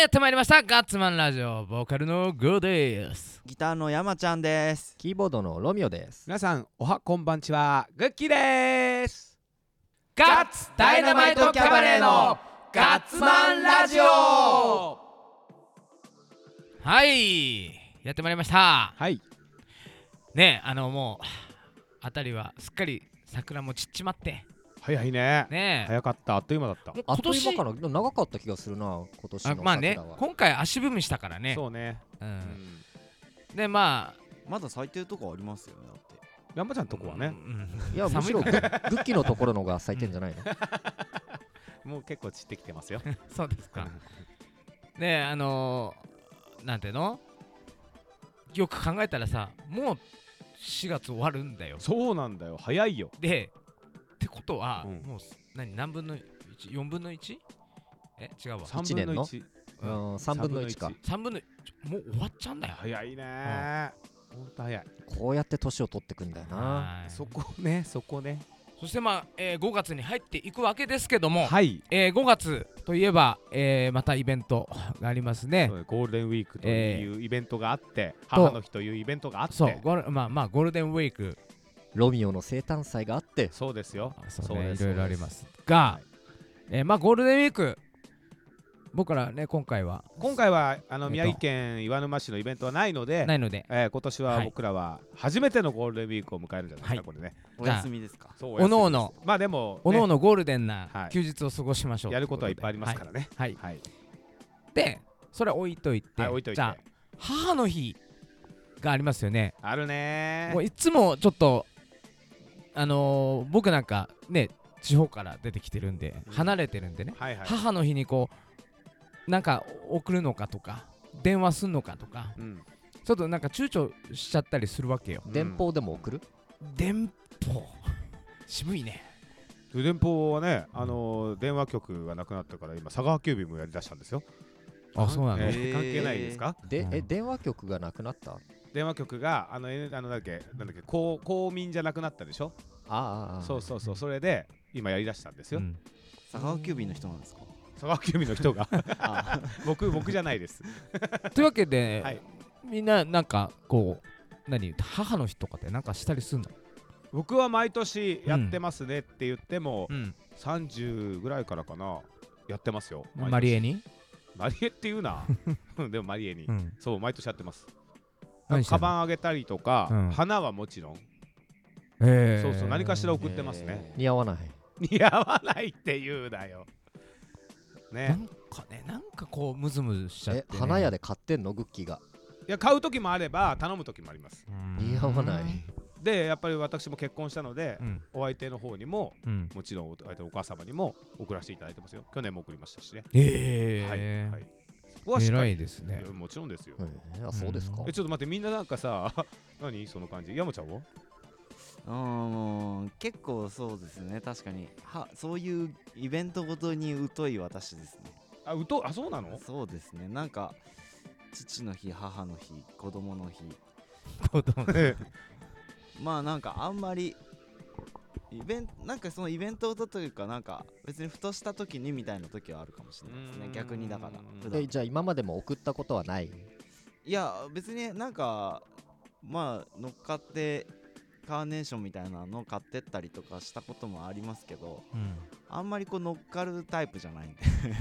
やってまいりましたガッツマンラジオ、ボーカルのグーです。 ギターの山ちゃんです。 キーボードのロミオです。 皆さんおはこんばんちは、グッキーです。 ガッツダイナマイトキャバレーのガッツマンラジオ。はい、やってまいりました。 はいねえ、もうあたりはすっかり桜も散っちまって早いね。 ねえ、 早かった、あっという間だった。 あっという間かな。長かった気がするな、今年の桜は。 まあね、今回足踏みしたからね。 そうね、 でまあまだ咲いてるとこありますよね。だって山ちゃんとこはね、 いやむしろグッキーのところのが咲いてんじゃないのもう結構散ってきてますよ。 そうですか。でなんていうの、よく考えたらさ、もう4月終わるんだよ。 そうなんだよ、早いよ。 でってことは、もう何分の 1?4 分の 1？ 違うわ、 3分の 1。 3分の1か。 3分の1、もう終わっちゃうんだよ。 早いね、ほんと早い。 こうやって年を取ってくんだよな。 そこね。 そして5月に入っていくわけですけども、 はい、 5月といえば、またイベントがありますね。 ゴールデンウィークというイベントがあって、母の日というイベントがあって、 そうゴールデンウィーク、 ロミオの生誕祭があって、 そうですよ。 そうね、いろいろありますが、ゴールデンウィーク、僕らね、今回は宮城県岩沼市のイベントはないので、今年は僕らは初めてのゴールデンウィークを迎えるんじゃないですか、これね。 お休みですか。 おのおの、 まあでもおのおのゴールデンな休日を過ごしましょう。 やることはいっぱいありますからね。 で、それ置いといて、じゃあ母の日がありますよね。 あるね。 もういつもちょっと僕なんかね、地方から出てきてるんで、離れてるんでね、母の日にこうなんか送るのかとか電話すんのかとか、ちょっとなんか躊躇しちゃったりするわけよ。 電報でも送る？ 電報渋いね。 電報はね、電話局がなくなったから今佐川急便もやりだしたんですよ。 あ、そうなの？ 関係ないですか？ 電話局がなくなった？ 電話局がなんだっけ公民じゃなくなったでしょ。そう、それで今やりだしたんですよ。 佐川急便の人なんですか？ 佐川急便の人が僕じゃないです。 というわけで、みんななんかこう母の日とかってなんかしたりするの？ 僕は毎年やってますねって言っても、30ぐらいからかな、やってますよ。 マリエに？ マリエって言うな。でもマリエに、そう毎年やってます。カバンあげたりとか、花はもちろん、そう何かしら送ってますね。 似合わない。 似合わないって言うなよ。 なんかこうムズムズしちゃって、 花屋で買ってんの？グッキーが。 いや、買う時もあれば頼む時もあります。 似合わない。 でやっぱり私も結婚したので、お相手の方にも、もちろんお相手のお母様にも送らせていただいてますよ。去年も送りましたしね。 偉いですね。 もちろんですよ。 そうですか。 ちょっと待って、みんななんかさ何その感じ。山ちゃんは？ 結構そうですね。確かにそういうイベントごとに疎い私ですね。 そうなの？ そうですね。なんか父の日、母の日、子供の日まあなんかあんまりなんかそのイベントごとというか、なんか別にふとした時にみたいな時はあるかもしれないですね。逆にだからじゃあ今までも送ったことはない？ いや別になんか乗っかってカーネーションみたいなのを買ってったりとかしたこともありますけど、あんまりこう乗っかるタイプじゃないんで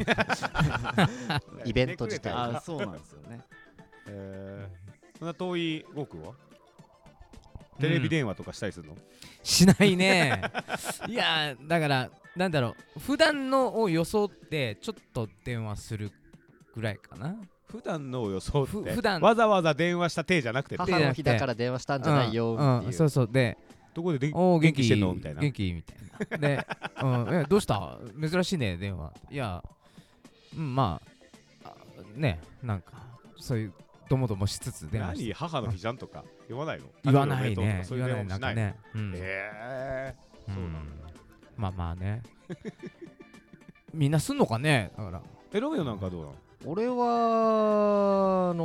イベント自体そうなんですよね。 そんな遠い僕はテレビ電話とかしたりするの？ しないね。いやだからなんだろう、普段のを装ってちょっと電話するぐらいかな。 普段のを装ってわざわざ電話した手じゃなくて、 母の日だから電話したんじゃないよっていう。 そうで、 どこで元気してんのみたいな。 元気みたいな。でどうした？珍しいね電話。いやまあね、なんかそういうどもどもしつつ電話して。 何母の日じゃんとか言わないの？ 言わないね。 そういう電話もしないの？ そうなんだ。まあね。みんなすんのかね。だからロミオなんかどうなの？ 俺は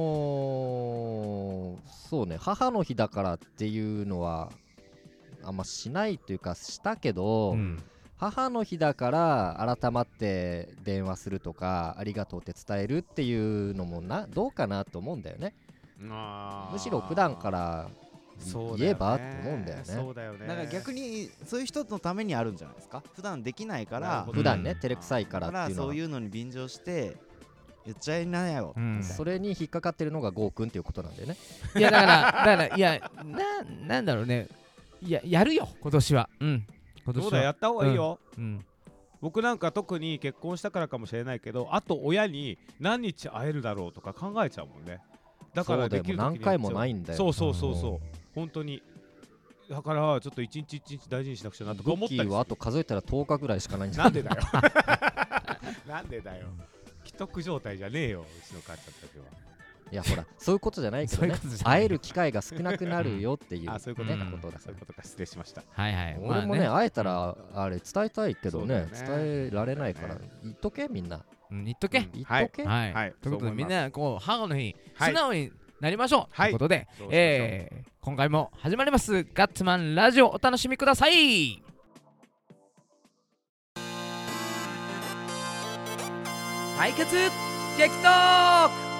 そうね、母の日だからっていうのはあんましないというか、したけど、 母の日だから改まって電話するとかありがとうって伝えるっていうのもどうかなと思うんだよね。むしろ普段から言えばって思うんだよね。 そうだよね。だから逆にそういう人のためにあるんじゃないですか。普段できないから、 普段ね照れくさいからっていうのは、 そういうのに便乗して言っちゃいなよ、 それに引っかかってるのがゴーくんっていうことなんだよね。 いやだからいやなんだろうね。いややるよ今年は。今年はそうだ、やった方がいいよ。僕なんか特に結婚したからかもしれないけど、あと親に何日会えるだろうとか考えちゃうもんね。だからできる時に何回もないんだよ。 そう本当に。だからちょっと一日一日大事にしなくちゃなとか思ったりする。 グッキーはあと数えたら10日ぐらいしかないんじゃない。なんでだよなんでだよ。既得状態じゃねえよ、うちの母ちゃんたちは。 いやほらそういうことじゃないけどね、会える機会が少なくなるよっていうそういうことだ。そういうことか、失礼しました。 はいはい。 俺もね会えたらあれ伝えたいけどね、伝えられないから言っとけみんな。 言っとけ。 言っとけ。 はい。ということでみんなこう母の日素直になりましょうということで、今回も始まりますガッツマンラジオ、お楽しみください。対決激トーク。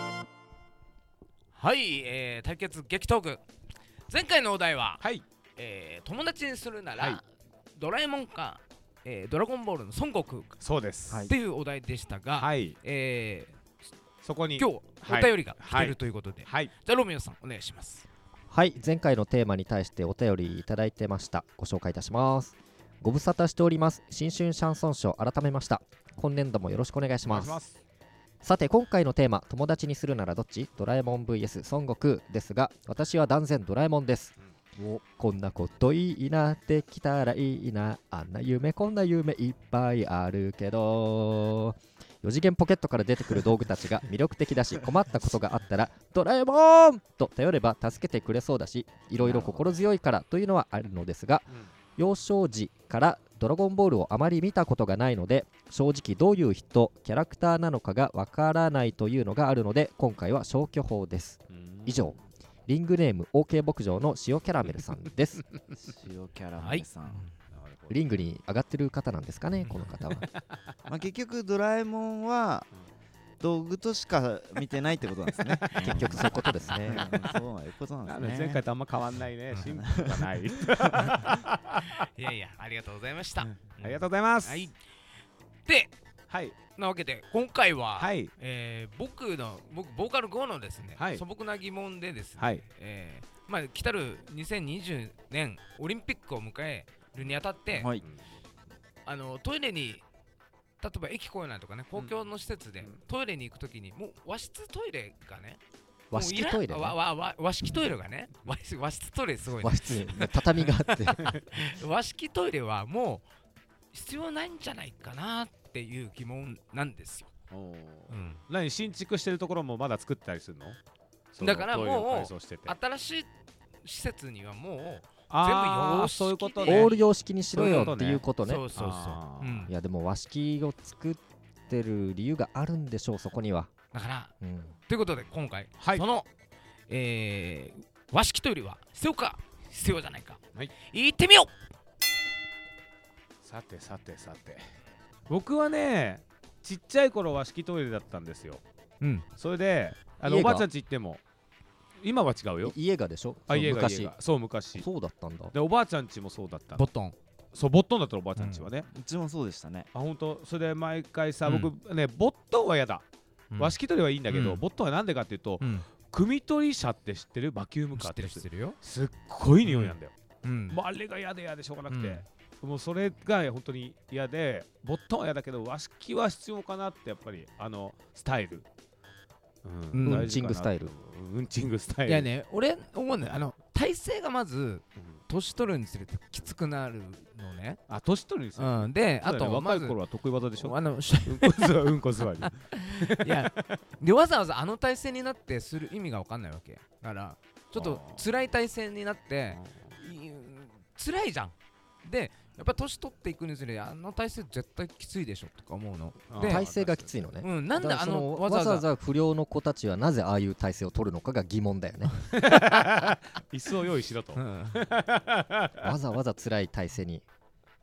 はい、対決激トーク。前回のお題は、友達にするなら、ドラえもんか、ドラゴンボールの孫悟空か、 そうですっていうお題でしたが、 そこに今日お便りが来てるということで、じゃあロミオさんお願いします。 はい、前回のテーマに対してお便りいただいてました。ご紹介いたします。ご無沙汰しております。新春シャンソン賞改めました。今年度もよろしくお願いします。さて今回のテーマ、友達にするならどっち？ドラえもん vs 孫悟空ですが、私は断然ドラえもんです。こんなこといいな、できたらいいな、あんな夢こんな夢いっぱいあるけど、4次元ポケットから出てくる道具たちが魅力的だし、困ったことがあったらドラえもんと頼れば助けてくれそうだし、いろいろ心強いからというのはあるのですが、幼少時からドラゴンボールをあまり見たことがないので、正直どういう人キャラクターなのかがわからないというのがあるので、今回は消去法です。以上、リングネーム OK 牧場の塩キャラメルさんです。 塩キャラメルさん、 リングに上がってる方なんですかね、この方は。 結局ドラえもんは道具としか見てないってことなんですね。 結局そういうことですね。 そういうことなんですね。 前回とあんま変わんないね。シンプルがない。 いやいや、ありがとうございました。 ありがとうございます。 で、なわけで今回は僕ボーカル5のですね、素朴な疑問でですね、来たる2020年オリンピックを迎えるにあたって、トイレに例えば駅構内とかね、公共の施設でトイレに行くときにもう和室トイレがね、 和式トイレ、 和式トイレがね、和室トイレすごいね、 和室に畳があって和式トイレはもう必要ないんじゃないかなっていう疑問なんですよ。 何、新築してるところもまだ作ったりするの？ だからもう新しい施設にはもう全部洋式、 そういうことね、オール洋式にしろよっていうことね。 そうそうそう。 いやでも和式を作ってる理由があるんでしょう、そこには。 だから、ということで今回、その、和式トイレは必要か必要じゃないか、行ってみよう。 さて僕はね、ちっちゃい頃和式トイレだったんですよ。それでおばあちゃんち行っても、今は違うよ。 家がでしょ。 昔。そう昔。 そうだったんだ。 でおばあちゃんちもそうだった。 ボットン。 そうボットンだったおばあちゃんちはね。 うちもそうでしたね。 あ、本当。それで毎回さ、僕ねボットンは嫌だ。和式トイレはいいんだけど、ボットンはなんでかっていうと、汲み取り車って知ってる？バキュームカーって知ってるよ。すっごい匂いなんだよ。もうあれが嫌でしょうがなくて。もうそれが本当に嫌で、ボットンは嫌だけど和式は必要かなって。やっぱりスタイル、 うんちんぐスタイル、 うんちんぐスタイル。 いやね、俺思うね、体勢がまず年取るにつれてきつくなるのね。 あ、年取るにつれて。 で、あと若い頃は得意技でしょ。 うんこ座り。 いや、でわざわざ体勢になってする意味が分かんないわけだから、ちょっと辛い体勢になって辛いじゃん。でやっぱ年取っていくにつれ体勢絶対きついでしょとか思うの。 で体勢がきついのね。 なんでわざわざ不良の子たちはなぜああいう体勢を取るのかが疑問だよね。 椅子を用意しろと。 わざわざ辛い体勢に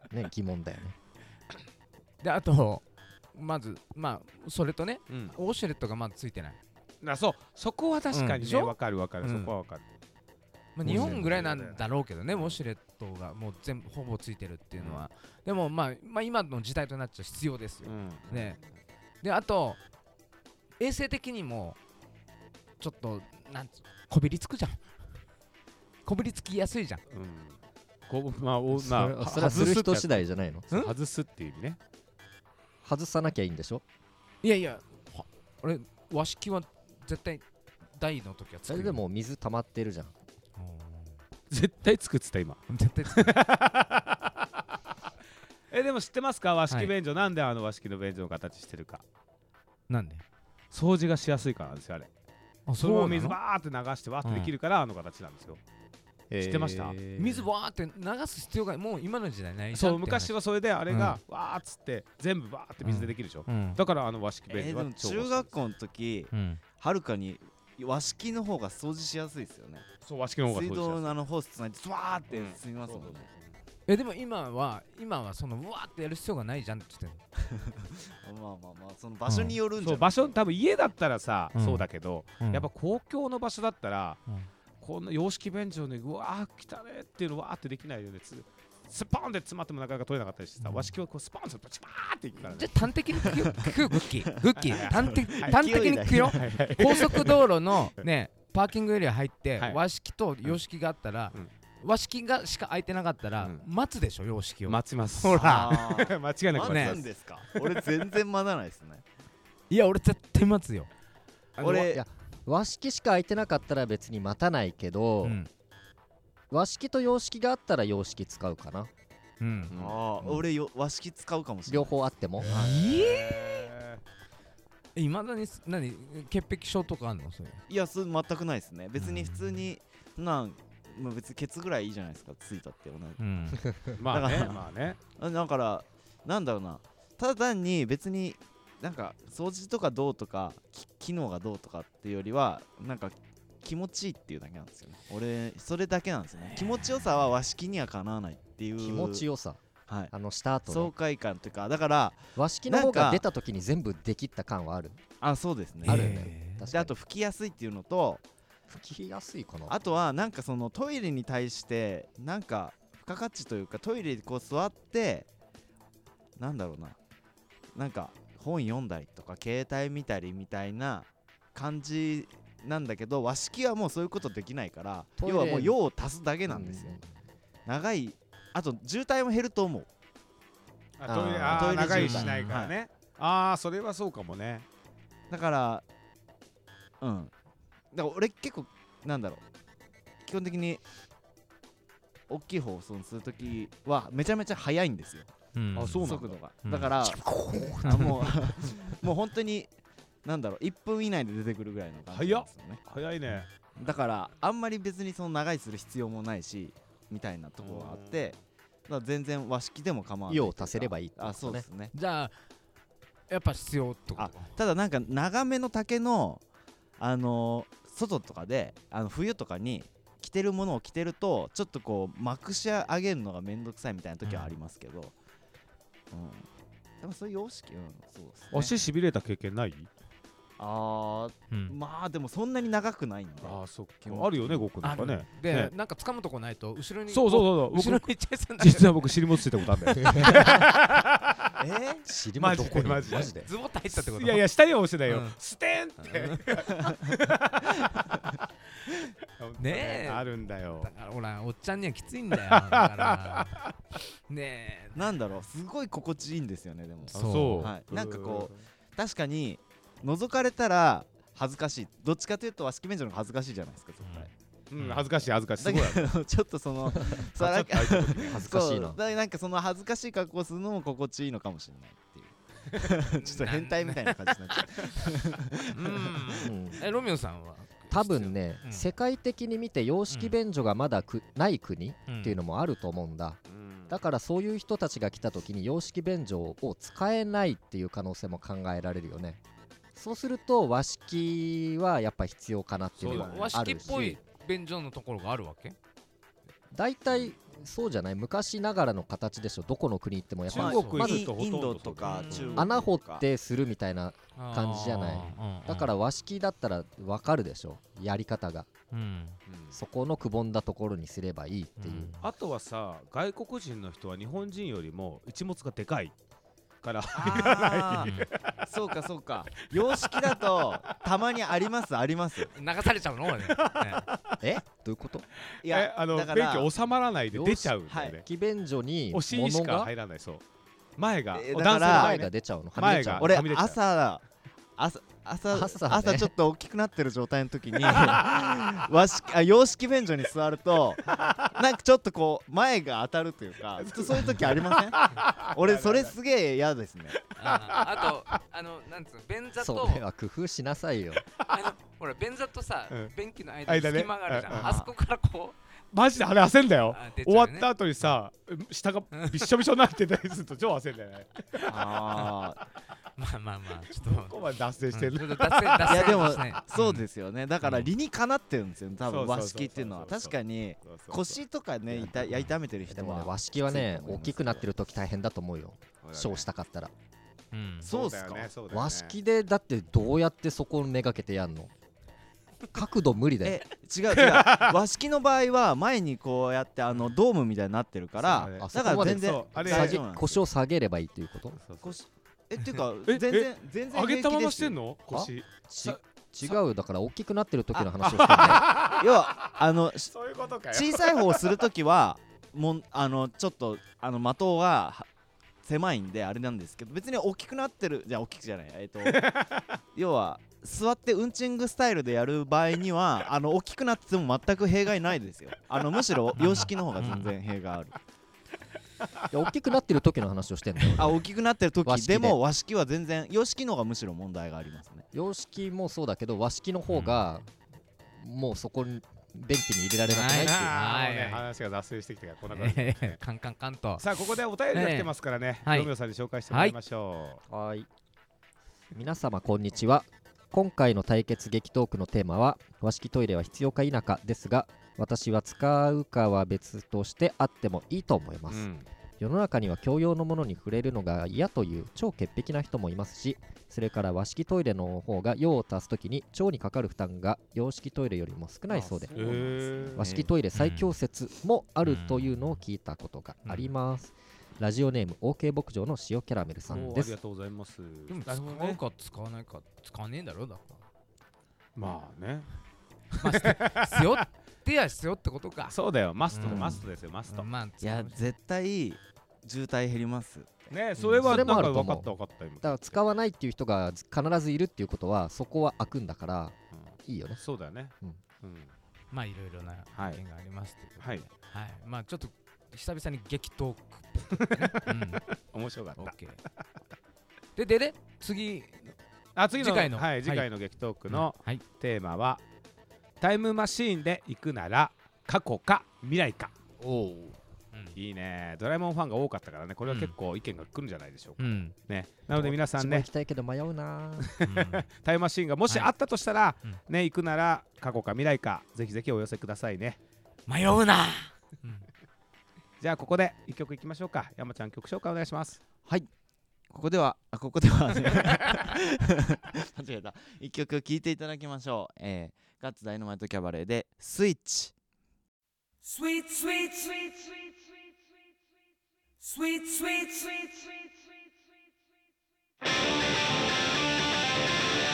ね疑問だよね。 であとまずまあそれとね、ウォシュレットがまだついてない。 そこは確かにね、わかる、そこはわかる。 まあ、日本ぐらいなんだろうけどね、ウォシュレットがもう全部ほぼついてるっていうのは、でもまあ今の時代となっちゃ必要ですよ、ね。であと衛生的にもちょっとなんつこびりつくじゃん。こびりつきやすいじゃん。 それはする人次第じゃないの？ 外すっていう意味ね。 外さなきゃいいんでしょ？ いやいや、俺和式は絶対大の時はつくよ。 それでも水溜まってるじゃん。 絶対つくっつった今。 絶対つく。 でも知ってますか、和式便所、なんで和式の便所の形してるか。 なんで？ 掃除がしやすいからなんですよ、あれ。その水バーって流してわーってできるから形なんですよ。知ってました？ 水バーって流す必要がもう今の時代ないじゃん。そう、昔はそれであれがわーっつって全部バーって水でできるでしょ。だから和式便所は中学校の時はるかに和式の方が掃除しやすいですよね。 そう、和式の方が掃除しやすい。 水道のホースつないでスワーって吸いますもんね。 でも今はそのうわーってやる必要がないじゃんって言ってるまあその場所によるんじゃない。 場所、多分家だったらさそうだけど、やっぱ公共の場所だったらこんな洋式便所にうわー来たねっていうのわーってできないよね。スポンって詰まってもなかなか取れなかったりしてさ、和式はこうスポンってパチパーっていくからね。 じゃあ端的に聞くよ、フッキー端的に聞くよ。高速道路のねパーキングエリア入って和式と洋式があったら、和式がしか空いてなかったら待つでしょ、洋式を。 待ちます。 ほら間違いなく待ちます。 待つんですか？俺全然待たないですね。 いや俺絶対待つよ。 俺和式しか空いてなかったら別に待たないけど、和式と洋式があったら洋式使うかな。 俺和式使うかもしれない。 両方あっても。 いまだに潔癖症とかあんの？それ。 いや、それ全くないですね。別に普通に別にケツぐらいいいじゃないですか、ついたってまあね。 だからなんだろうな、ただ単に別になんか掃除とかどうとか機能がどうとかっていうよりはなんか気持ちいいっていうだけなんですよね。俺それだけなんですよね。気持ちよさは和式にはかなわないっていう。 気持ちよさ、 はい、 した後爽快感というか、だから和式の方が出た時に全部できった感はある。 そうですね。 あるんだよ。 であと拭きやすいっていうのと、 拭きやすいかな。 あとはなんかそのトイレに対してなんか付加価値というか、トイレでこう座ってなんだろうな、なんか本読んだりとか携帯見たりみたいな感じなんだけど、和式はもうそういうことできないから、要はもう用を足すだけなんですよ。長い、あと渋滞も減ると思う。 トイレ長いしないからね。それはそうかもね。 だからだから俺結構なんだろう、基本的に大きい方をするときはめちゃめちゃ速いんですよ。速度が。だからもう本当になんだろう、1分以内で出てくるぐらいの感じなんですよね。 早いね。 だからあんまり別にその長いする必要もないしみたいなところがあって、だから全然和式でも構わない。 用を足せればいいってことね。 そうですね。 じゃあやっぱ必要ってこと。 ただなんか長めの丈の外とかで冬とかに着てるものを着てるとちょっとこうまくし上げるのがめんどくさいみたいな時はありますけど、でもそういう様式、そうですね。 足しびれた経験ない？ まあでもそんなに長くないんで。 そっか。あるよね、僕なんかね。 でなんか掴むとこないと後ろに。 そう後ろに行っちゃいそうな。 実は僕尻もついたことあるんだよ。 尻もどこに？マジでズボッと入ったってこと？ いや下には押してないよ。ステンってねえ、あるんだよ。 だからほらおっちゃんにはきついんだよ。だからねえ、 なんだろう、すごい心地いいんですよね。でもそう、 なんかこう確かに覗かれたら恥ずかしい。どっちかというと和式便所の方が恥ずかしいじゃないですか、絶対。 恥ずかしい。 だけどちょっとその恥ずかしいな。 なんかその恥ずかしい格好するのも心地いいのかもしれないっていう。ちょっと変態みたいな感じになっちゃう。 ロミオさんは多分ね、世界的に見て洋式便所がまだない国っていうのもあると思うんだ。だからそういう人たちが来た時に洋式便所を使えないっていう可能性も考えられるよね。そうすると和式はやっぱ必要かなっていうのがあるし、 和式っぽい便所のところがあるわけ？ だいたいそうじゃない、昔ながらの形でしょ。どこの国行ってもやっぱ中国まずインドとか中国とか穴掘ってするみたいな感じじゃない。だから和式だったら分かるでしょ、やり方が、そこのくぼんだところにすればいいっていう、 あとはさ、外国人の人は日本人よりも一物がでかいからそうかそうか、洋式だとたまにあります流されちゃうのねどういうこと？ いや便器収まらないで出ちゃうんだよね。 機便所にお尻しか入らない。そう前がだから前が出ちゃうの。 俺朝ちょっと大きくなってる状態の時に洋式便所に座るとなんかちょっとこう前が当たるというか、そういう時ありません？俺それすげえ嫌ですね。 あとなんつうの、便座とそれは工夫しなさいよ。 ほら便座とさ、便器の間に隙間があるじゃん。あそこからこうマジであれ焦んだよ。終わった後にさ、下がびっしょびしょになってたりすると超焦んだよね。 まあちょっとここまで脱線してる。 いやでもそうですよね。だから理にかなってるんですよ多分和式っていうのは。確かに腰とかね痛めてる人は和式はね大きくなってる時大変だと思うよ、ショーしたかったら。 そうっすか。 和式でだってどうやってそこをめがけてやんの？角度無理だよ。 違う和式の場合は前にこうやってドームみたいになってるから、だから全然腰を下げればいいっていうこと？ っていうか全然上げたまましてんの？腰違う、だから大きくなってる時の話をしてるね。 要はそういうことかよ。小さい方をする時はもうちょっと的が狭いんであれなんですけど、別に大きくなってる大きくじゃない要は座ってウンチングスタイルでやる場合には大きくなってても全く弊害ないですよ。むしろ洋式の方が全然弊害ある。 大きくなってる時の話をしてんだよ。 大きくなってる時でも和式は全然洋式の方がむしろ問題がありますね。 洋式もそうだけど和式の方がもうそこに便器に入れられなくないっていう話が脱線してきてこんな感じカンカンカンと。 さあここでお便りが来てますからね、ロミオさんに紹介してもらいましょう。 はい、皆様こんにちは。今回の対決激トークのテーマは和式トイレは必要か否かですが、私は使うかは別としてあってもいいと思います、世の中には共用のものに触れるのが嫌という超潔癖な人もいますし、それから和式トイレの方が用を足すときに腸にかかる負担が洋式トイレよりも少ないそうで、和式トイレ最強説もあるというのを聞いたことがあります、ラジオネーム OK 牧場の塩キャラメルさんです。 ありがとうございます。 でも使うか使わないか使わねえんだろだから。 まあね。 必要ってや必要ってことか。 そうだよ、マストですよ、マスト。 いや絶対渋滞減りますね。それはなんか分かっただから使わないっていう人が必ずいるっていうことはそこは開くんだからいいよね。 そうだよね。 まあいろいろな意見がありますけど、はい、まあちょっと久々に激トーク面白かった。 で次次回の激トークのテーマはタイムマシーンで行くなら過去か未来か。いいね。ドラえもんファンが多かったからね、これは結構意見が来るんじゃないでしょうか、ね。なので皆さんね、 行きたいけど迷うなタイムマシーンがもしあったとしたら、ね、行くなら過去か未来か、ぜひぜひお寄せくださいね。 迷うなじゃあここで一曲いきましょうか。山ちゃん曲紹介お願いします。 はい、ここでは間違えた。一曲聴いていただきましょう。ガッツダイナマイトキャバレーでスイッチ。Sweet, sweet, sweet, sweet, sweet, sweet, sweet, sweet, sweet, sweet.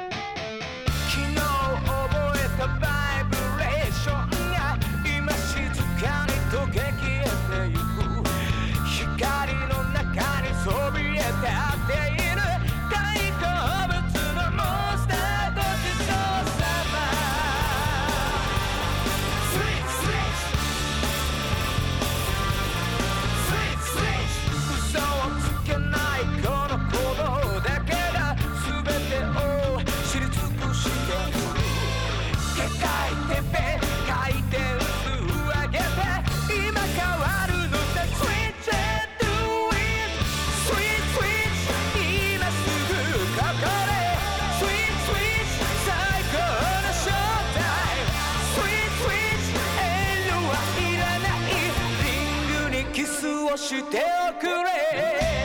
She をしておくれ。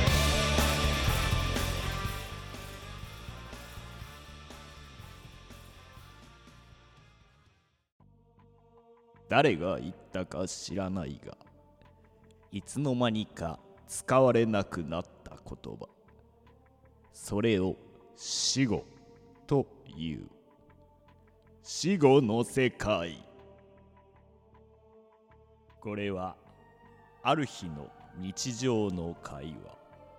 誰が言ったか知らないが、いつの間にか使われなくなった言葉、それを死語という。死語の世界。これはある日の日常の会話。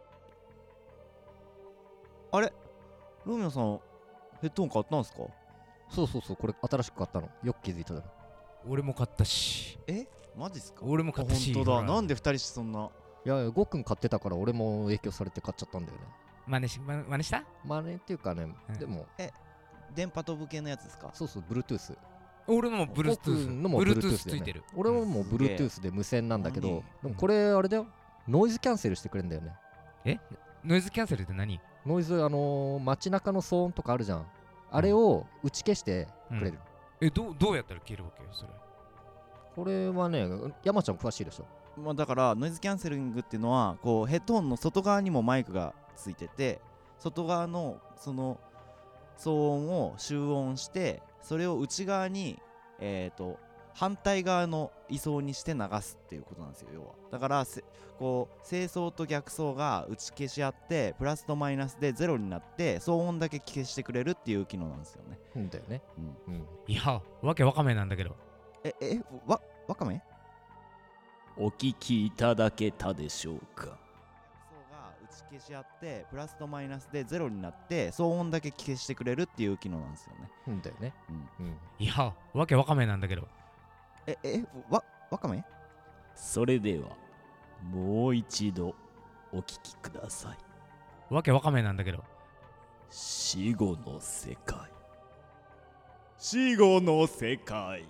あれ、ロミオさんヘッドホン買ったんすか？ そうそうそう、これ新しく買ったの。よく気づいただろ。 俺も買ったし。 マジっすか？ 俺も買ったし。 本当だ。なんで2人してそんな。 いや、ゴくん買ってたから俺も影響されて買っちゃったんだよね。 真似した真似っていうかね、でも電波飛ぶ系のやつですか？ そうそう、Bluetooth。 俺のも Bluetooth のも Bluetooth ついてる。俺はもう Bluetooth で無線なんだけど、でもこれあれだよ、ノイズキャンセルしてくれんだよね。 ノイズキャンセルって何？ ノイズ、街中の騒音とかあるじゃん。あれを打ち消してくれる。 どうやったら消えるわけそれ？ これはね、山ちゃん詳しいでしょ。 だからノイズキャンセリングっていうのはこうヘッドホンの外側にもマイクがついてて、外側のその騒音を集音して、それを内側に反対側の位相にして流すっていうことなんですよ。要はだからこう正相と逆相が打ち消し合ってプラスとマイナスでゼロになって騒音だけ消してくれるっていう機能なんですよね。 だよね。 いや、わけわかめなんだけど。 わかめ？ お聞きいただけたでしょうか。 逆相が打ち消し合ってプラスとマイナスでゼロになって騒音だけ消してくれるっていう機能なんですよね。 だよね。 いや、わけわかめなんだけど。 わかめ？ それではもう一度お聞きください。 わけわかめなんだけど。 死後の世界。死後の世界。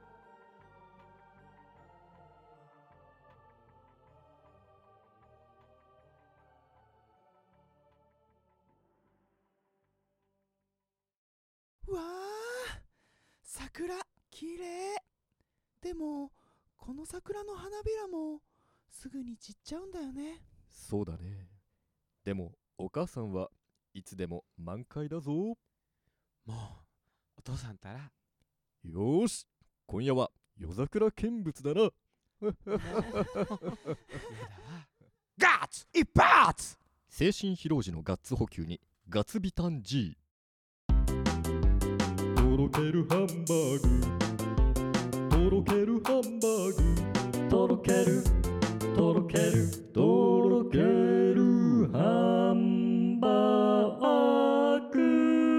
わあ、桜きれい。でもこの桜の花びらもすぐに散っちゃうんだよね。 そうだね。でもお母さんはいつでも満開だぞ。もうお父さんたら。 よーし、今夜は夜桜見物だな。 ガッツ一発。 精神疲労時のガッツ補給にガツビタン G。とろけるハンバーグ、とろけるハンバーグ、とろけるとろけるとろけるハンバーグ。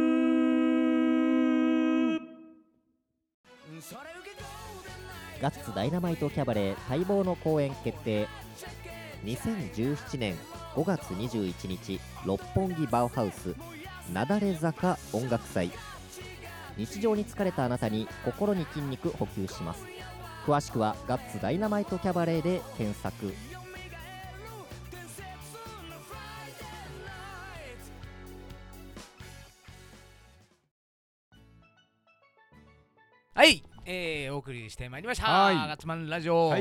ガッツダイナマイトキャバレー待望の公演決定。2017年5月21日六本木バウハウスなだれ坂音楽祭。日常に疲れたあなたに心に筋肉補給します。詳しくはガッツダイナマイトキャバレーで検索。 はい、お送りしてまいりました。ガッツマンラジオ。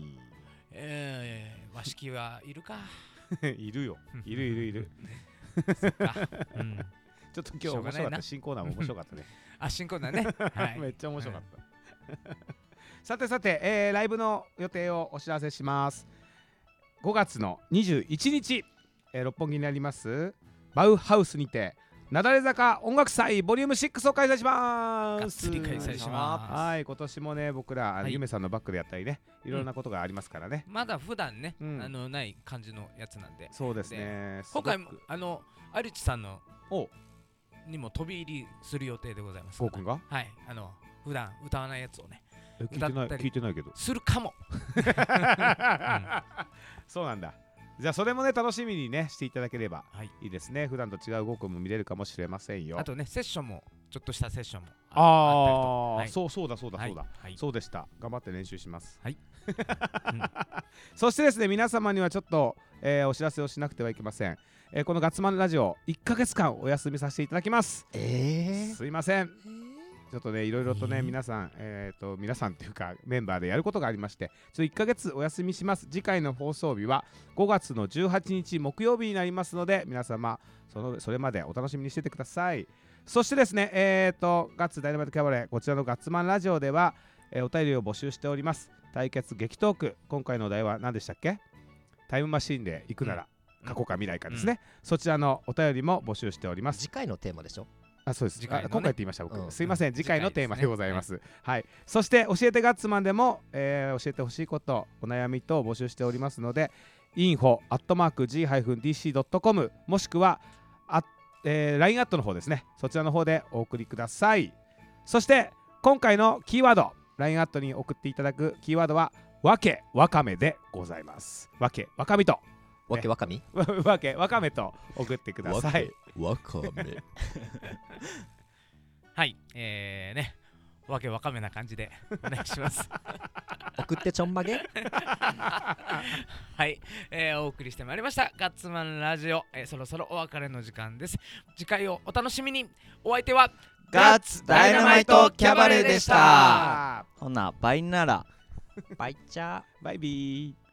和式はいるか。 いるよ。いる。 そっか。 ちょっと今日面白かった。新コーナーも面白かったね。 新コーナーね。 めっちゃ面白かった。さて、ライブの予定をお知らせします。5月の21日、六本木にありますバウハウスにてなだれ坂音楽祭ボリューム6を開催します。 がっつり開催します。 はい、今年もね、僕らゆめさんのバックでやったりね、いろんなことがありますからね。 まだ普段ね、ない感じのやつなんで。 そうですね。 今回も有地さんのにも飛び入りする予定でございます。 僕が？ はい、普段歌わないやつをね、 聞いてないけど。 するかも。 そうなんだ。じゃあそれもね、楽しみにねしていただければいいですね。普段と違う動きも見れるかもしれませんよ。 あとね、セッションもちょっとしたセッションもそうだそうでした。頑張って練習します。そしてですね、皆様にはちょっとお知らせをしなくてはいけません。このガッツマンラジオ1ヶ月間お休みさせていただきます。すいません。 ちょっとねいろいろとね皆さん皆さんっていうかメンバーでやることがありまして、1ヶ月お休みします。次回の放送日は5月の18日木曜日になりますので、皆様それまでお楽しみにしててください。そしてですねガッツダイナマイトキャバレー、こちらのガッツマンラジオでは、お便りを募集しております。対決激トーク、今回のお題は何でしたっけ？タイムマシーンで行くなら、過去か未来かですね、そちらのお便りも募集しております。 次回のテーマでしょ？ そうです、今回って言いました僕、すいません、次回のテーマでございます。はい、そして教えてガッツマンでも、教えてほしいこと、お悩み等募集しておりますので、info@g-dc.com もしくはLINE アットの方ですね、そちらの方でお送りください。そして今回のキーワード、 LINE アットに送っていただくキーワードはわけわかめでございます。わけわかみとわけわかみわけわかめと送ってください。 わかめはい、わけわかめな感じでお願いします送ってちょんまげはい、お送りしてまいりましたガッツマンラジオ、そろそろお別れの時間です。次回をお楽しみに。お相手はガッツダイナマイトキャバレーでした。ほなバイならバイチャーバイビー。